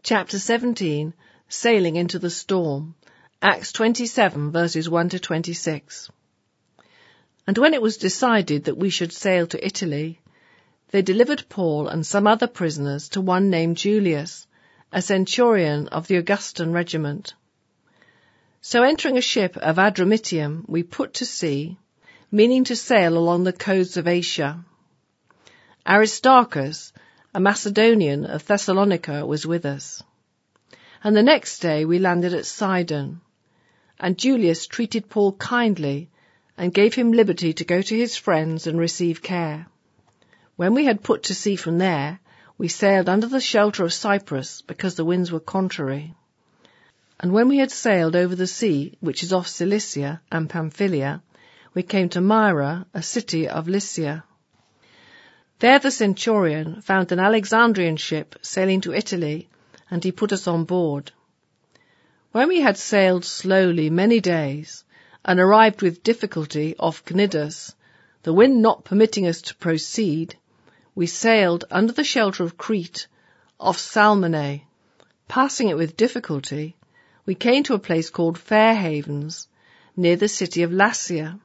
Chapter 17, Sailing into the Storm. Acts 27, verses 1 to 26. And when it was decided that we should sail to Italy, they delivered Paul and some other prisoners to one named Julius, a centurion of the Augustan regiment. So entering a ship of Adramyttium, we put to sea, meaning to sail along the coasts of Asia. Aristarchus, a Macedonian of Thessalonica, was with us. And the next day we landed at Sidon, and Julius treated Paul kindly and gave him liberty to go to his friends and receive care. When we had put to sea from there, we sailed under the shelter of Cyprus, because the winds were contrary. And when we had sailed over the sea, which is off Cilicia and Pamphylia, we came to Myra, a city of Lycia. There the centurion found an Alexandrian ship sailing to Italy, and he put us on board. When we had sailed slowly many days, and arrived with difficulty off Cnidus, the wind not permitting us to proceed, we sailed under the shelter of Crete, off Salmone. Passing it with difficulty, we came to a place called Fair Havens, near the city of Lasea.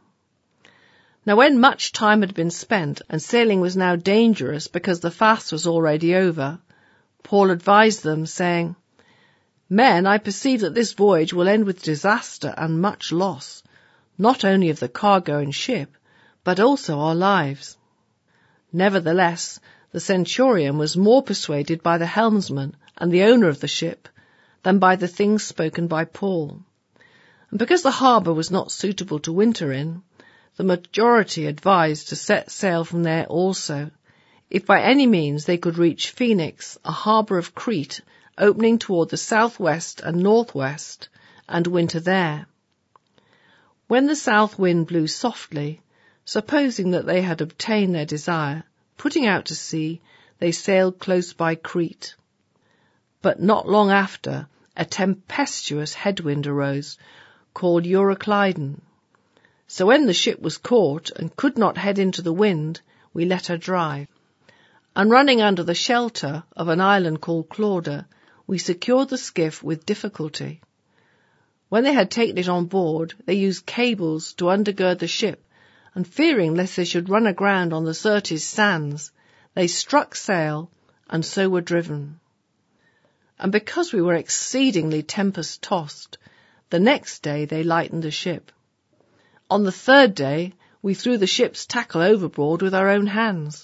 Now when much time had been spent, and sailing was now dangerous because the fast was already over, Paul advised them, saying, Men, I perceive that this voyage will end with disaster and much loss, not only of the cargo and ship, but also our lives. Nevertheless, the centurion was more persuaded by the helmsman and the owner of the ship than by the things spoken by Paul. And because the harbour was not suitable to winter in, the majority advised to set sail from there also, if by any means they could reach Phoenix, a harbour of Crete opening toward the southwest and northwest, and winter there. When the south wind blew softly, supposing that they had obtained their desire, putting out to sea, they sailed close by Crete. But not long after, a tempestuous headwind arose, called Euroclydon. So when the ship was caught and could not head into the wind, we let her drive. And running under the shelter of an island called Clauda, we secured the skiff with difficulty. When they had taken it on board, they used cables to undergird the ship, and fearing lest they should run aground on the Syrtis sands, they struck sail, and so were driven. And because we were exceedingly tempest-tossed, the next day they lightened the ship. On the third day, we threw the ship's tackle overboard with our own hands.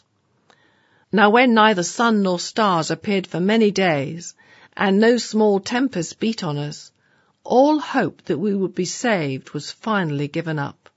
Now when neither sun nor stars appeared for many days, and no small tempest beat on us, all hope that we would be saved was finally given up.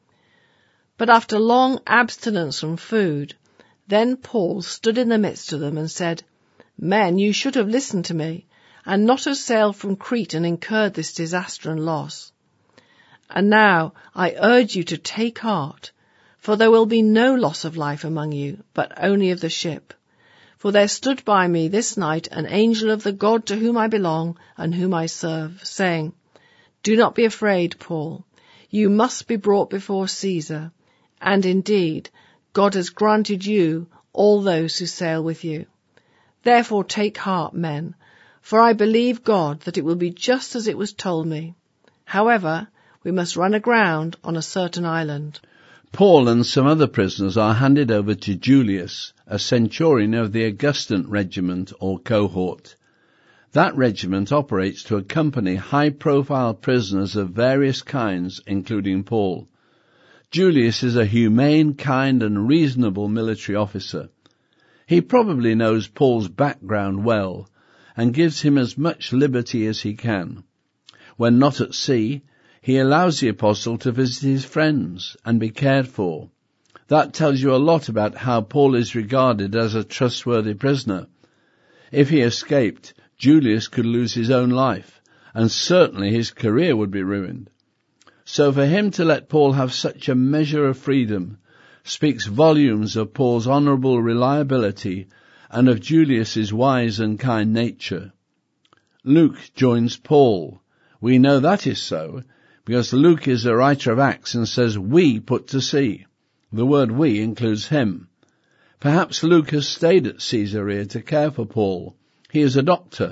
But after long abstinence from food, then Paul stood in the midst of them and said, Men, you should have listened to me, and not have sailed from Crete and incurred this disaster and loss. And now I urge you to take heart, for there will be no loss of life among you, but only of the ship. For there stood by me this night an angel of the God to whom I belong and whom I serve, saying, Do not be afraid, Paul. You must be brought before Caesar, and indeed God has granted you all those who sail with you. Therefore take heart, men, for I believe God that it will be just as it was told me. However, we must run aground on a certain island. Paul and some other prisoners are handed over to Julius, a centurion of the Augustan regiment or cohort. That regiment operates to accompany high-profile prisoners of various kinds, including Paul. Julius is a humane, kind, and reasonable military officer. He probably knows Paul's background well, and gives him as much liberty as he can. When not at sea, he allows the apostle to visit his friends and be cared for. That tells you a lot about how Paul is regarded as a trustworthy prisoner. If he escaped, Julius could lose his own life, and certainly his career would be ruined. So for him to let Paul have such a measure of freedom speaks volumes of Paul's honourable reliability and of Julius's wise and kind nature. Luke joins Paul. We know that is so, because Luke is the writer of Acts and says, We put to sea. The word we includes him. Perhaps Luke has stayed at Caesarea to care for Paul. He is a doctor,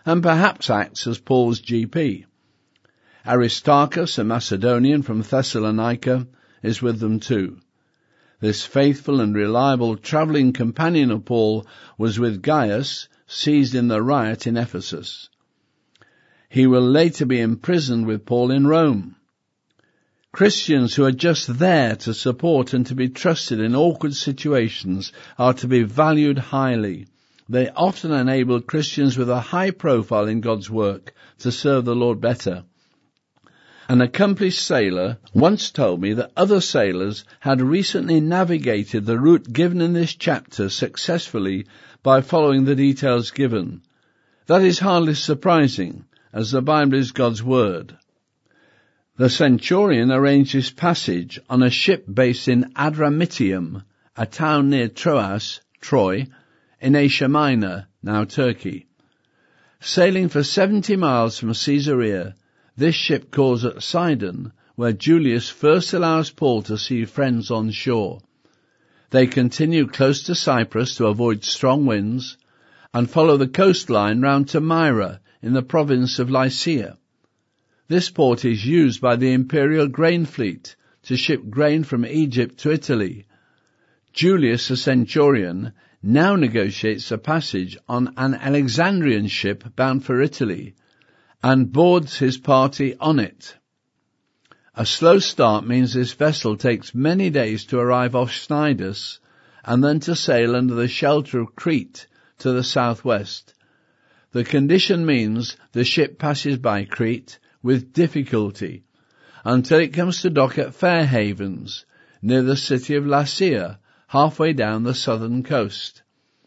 and perhaps acts as Paul's GP. Aristarchus, a Macedonian from Thessalonica, is with them too. This faithful and reliable travelling companion of Paul was with Gaius, seized in the riot in Ephesus. He will later be imprisoned with Paul in Rome. Christians who are just there to support and to be trusted in awkward situations are to be valued highly. They often enable Christians with a high profile in God's work to serve the Lord better. An accomplished sailor once told me that other sailors had recently navigated the route given in this chapter successfully by following the details given. That is hardly surprising, as the Bible is God's word. The centurion arranged this passage on a ship based in Adramyttium, a town near Troas, Troy, in Asia Minor, now Turkey. Sailing for 70 miles from Caesarea, this ship calls at Sidon, where Julius first allows Paul to see friends on shore. They continue close to Cyprus to avoid strong winds, and follow the coastline round to Myra in the province of Lycia. This port is used by the imperial grain fleet to ship grain from Egypt to Italy. Julius, the centurion, now negotiates a passage on an Alexandrian ship bound for Italy, and boards his party on it. A slow start means this vessel takes many days to arrive off Cnidus, and then to sail under the shelter of Crete to the southwest. The condition means the ship passes by Crete with difficulty, until it comes to dock at Fair Havens, near the city of Lasea, halfway down the southern coast.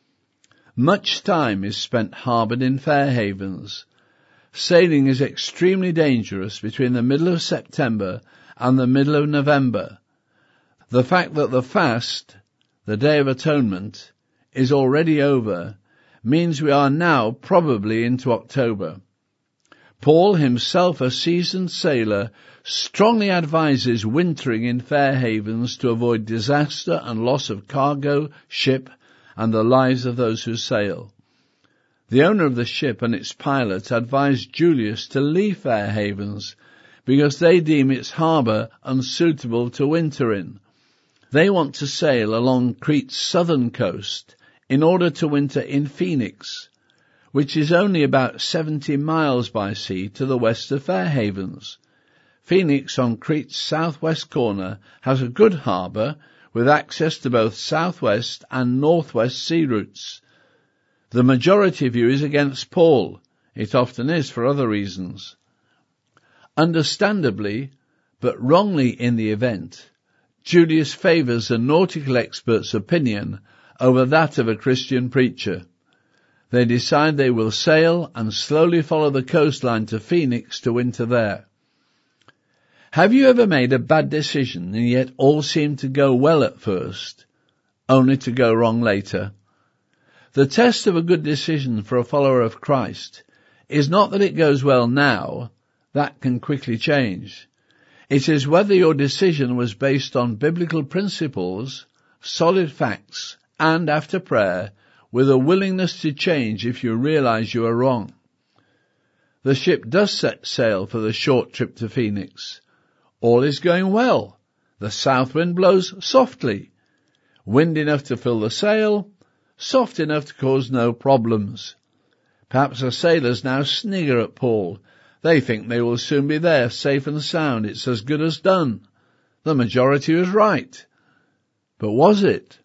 Much time is spent harboured in Fair Havens. Sailing is extremely dangerous between the middle of September and the middle of November. The fact that the fast, the Day of Atonement, is already over means we are now probably into October. Paul, himself a seasoned sailor, strongly advises wintering in Fair Havens to avoid disaster and loss of cargo, ship, and the lives of those who sail. The owner of the ship and its pilot advised Julius to leave Fair Havens because they deem its harbour unsuitable to winter in. They want to sail along Crete's southern coast in order to winter in Phoenix, which is only about 70 miles by sea to the west of Fair Havens. Phoenix, on Crete's southwest corner, has a good harbour with access to both southwest and northwest sea routes. The majority view is against Paul. It often is for other reasons. Understandably, but wrongly in the event, Julius favours the nautical expert's opinion over that of a Christian preacher. They decide they will sail and slowly follow the coastline to Phoenix to winter there. Have you ever made a bad decision and yet all seemed to go well at first, only to go wrong later? The test of a good decision for a follower of Christ is not that it goes well now, that can quickly change. It is whether your decision was based on biblical principles, solid facts, and after prayer, with a willingness to change if you realize you are wrong. The ship does set sail for the short trip to Phoenix. All is going well. The south wind blows softly. Wind enough to fill the sail, soft enough to cause no problems. Perhaps the sailors now snigger at Paul. They think they will soon be there, safe and sound. It's as good as done. The majority was right. But was it?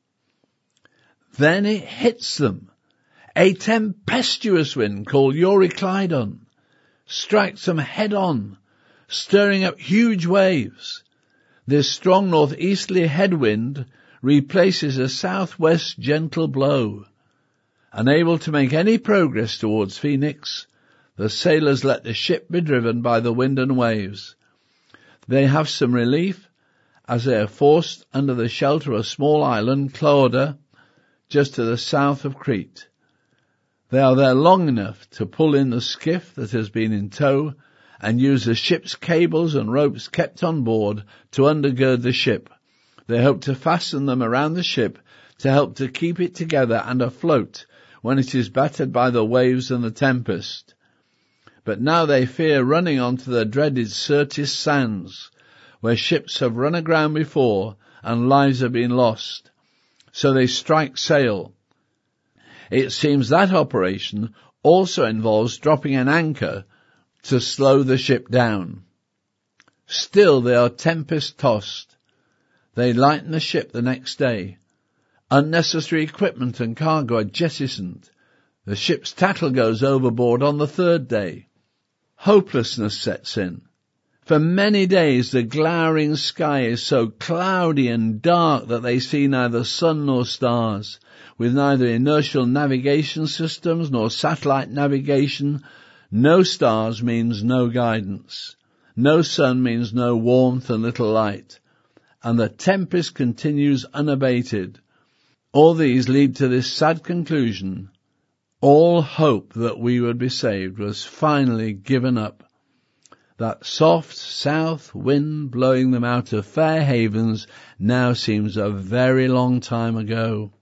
Then it hits them. A tempestuous wind called Euroclydon strikes them head on, stirring up huge waves. This strong northeasterly headwind replaces a southwest gentle blow. Unable to make any progress towards Phoenix, the sailors let the ship be driven by the wind and waves. They have some relief as they are forced under the shelter of a small island, Clauda, just to the south of Crete. They are there long enough to pull in the skiff that has been in tow and use the ship's cables and ropes kept on board to undergird the ship. They hope to fasten them around the ship to help to keep it together and afloat when it is battered by the waves and the tempest. but now they fear running onto the dreaded Syrtis sands, where ships have run aground before and lives have been lost. So they strike sail. It seems that operation also involves dropping an anchor to slow the ship down. Still they are tempest-tossed. They lighten the ship the next day. Unnecessary equipment and cargo are jettisoned. The ship's tackle goes overboard on the third day. Hopelessness sets in. For many days the glowering sky is so cloudy and dark that they see neither sun nor stars. With neither inertial navigation systems nor satellite navigation, no stars means no guidance. No sun means no warmth and little light. And the tempest continues unabated. All these lead to this sad conclusion. All hope that we would be saved was finally given up. That soft south wind blowing them out of fair havens now seems a very long time ago.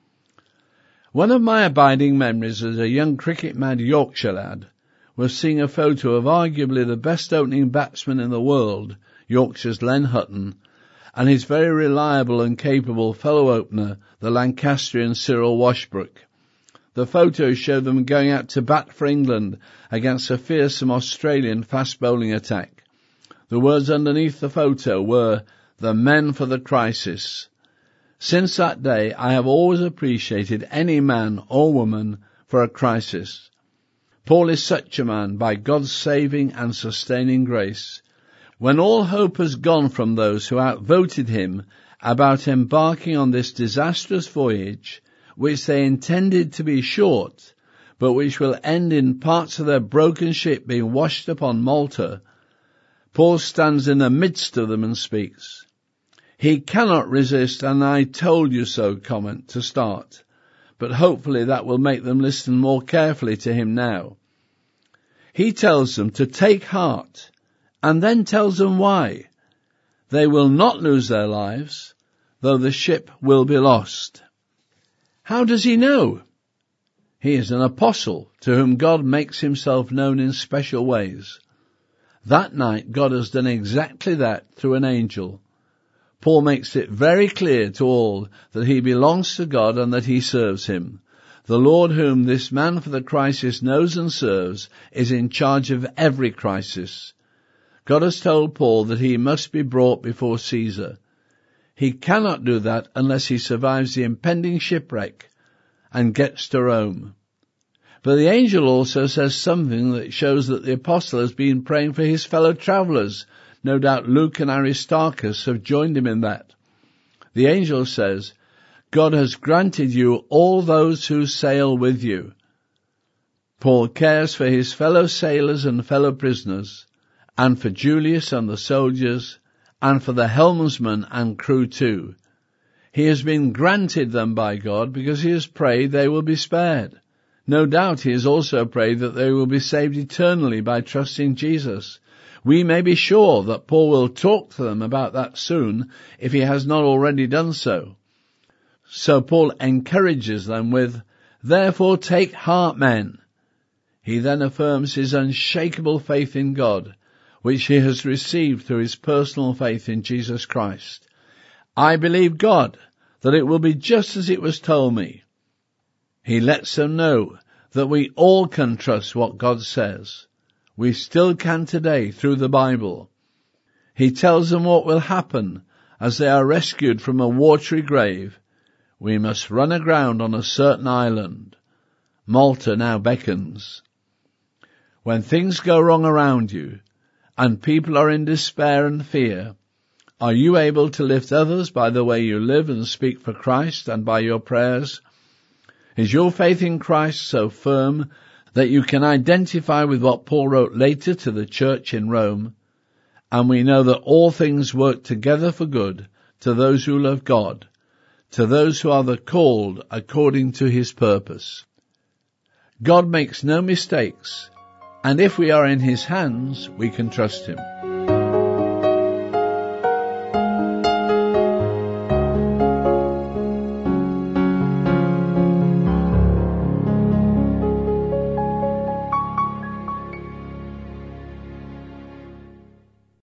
One of my abiding memories as a young cricket-mad Yorkshire lad was seeing a photo of arguably the best opening batsman in the world, Yorkshire's Len Hutton, and his very reliable and capable fellow opener, the Lancastrian Cyril Washbrook. The photos showed them going out to bat for England against a fearsome Australian fast-bowling attack. The words underneath the photo were, "The men for the crisis." Since that day, I have always appreciated any man or woman for a crisis. Paul is such a man by God's saving and sustaining grace. When all hope has gone from those who outvoted him about embarking on this disastrous voyage, which they intended to be short, but which will end in parts of their broken ship being washed upon Malta, Paul stands in the midst of them and speaks. He cannot resist an "I told you so" comment to start, but hopefully that will make them listen more carefully to him now. He tells them to take heart, and then tells them why. They will not lose their lives, though the ship will be lost. How does he know? He is an apostle to whom God makes himself known in special ways. That night God has done exactly that through an angel. Paul makes it very clear to all that he belongs to God and that he serves him. The Lord whom this man for the crisis knows and serves is in charge of every crisis. God has told Paul that he must be brought before Caesar. He cannot do that unless he survives the impending shipwreck and gets to Rome. But the angel also says something that shows that the apostle has been praying for his fellow travellers. No doubt Luke and Aristarchus have joined him in that. The angel says, God has granted you all those who sail with you. Paul cares for his fellow sailors and fellow prisoners, and for Julius and the soldiers, and for the helmsman and crew too. He has been granted them by God because he has prayed they will be spared. No doubt he has also prayed that they will be saved eternally by trusting Jesus. We may be sure that Paul will talk to them about that soon if he has not already done so. So Paul encourages them with, "Therefore take heart, men." He then affirms his unshakable faith in God, which he has received through his personal faith in Jesus Christ. "I believe God, that it will be just as it was told me." He lets them know that we all can trust what God says. We still can today through the Bible. He tells them what will happen as they are rescued from a watery grave. We must run aground on a certain island. Malta now beckons. When things go wrong around you, and people are in despair and fear, are you able to lift others by the way you live and speak for Christ and by your prayers? Is your faith in Christ so firm that you can identify with what Paul wrote later to the church in Rome? And we know that all things work together for good to those who love God, to those who are the called according to his purpose. God makes no mistakes, and if we are in his hands, we can trust him.